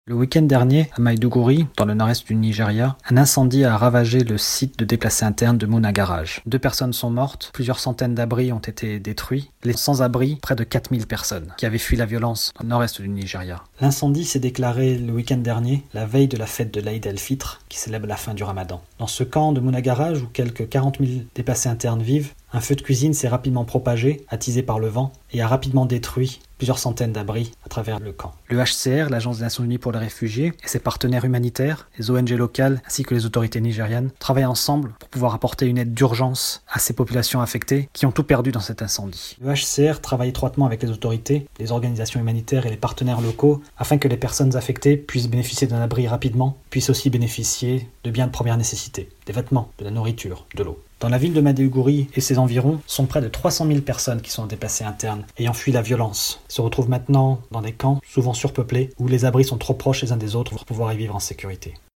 Le week-end dernier, à Maiduguri, dans le nord-est du Nigeria, un incendie a ravagé le site de déplacés internes de Muna Garage. 2 personnes sont mortes, plusieurs centaines d'abris ont été détruits, les sans-abri, près de 4000 personnes, qui avaient fui la violence au nord-est du Nigeria. L'incendie s'est déclaré le week-end dernier, la veille de la fête de l'Aïd el-Fitr, qui célèbre la fin du Ramadan. Dans ce camp de Muna Garage, où quelques 40 000 déplacés internes vivent, un feu de cuisine s'est rapidement propagé, attisé par le vent, et a rapidement détruit plusieurs centaines d'abris à travers le camp. Le HCR, l'Agence des Nations Unies pour les réfugiés, et ses partenaires humanitaires, les ONG locales ainsi que les autorités nigérianes, travaillent ensemble pour pouvoir apporter une aide d'urgence à ces populations affectées qui ont tout perdu dans cet incendie. Le HCR travaille étroitement avec les autorités, les organisations humanitaires et les partenaires locaux afin que les personnes affectées puissent bénéficier d'un abri rapidement, puissent aussi bénéficier de biens de première nécessité, des vêtements, de la nourriture, de l'eau. Dans la ville de Maiduguri et ses environs, sont près de 300 000 personnes qui sont déplacées internes, ayant fui la violence. Ils se retrouvent maintenant dans des camps, souvent surpeuplés, où les abris sont trop proches les uns des autres pour pouvoir y vivre en sécurité.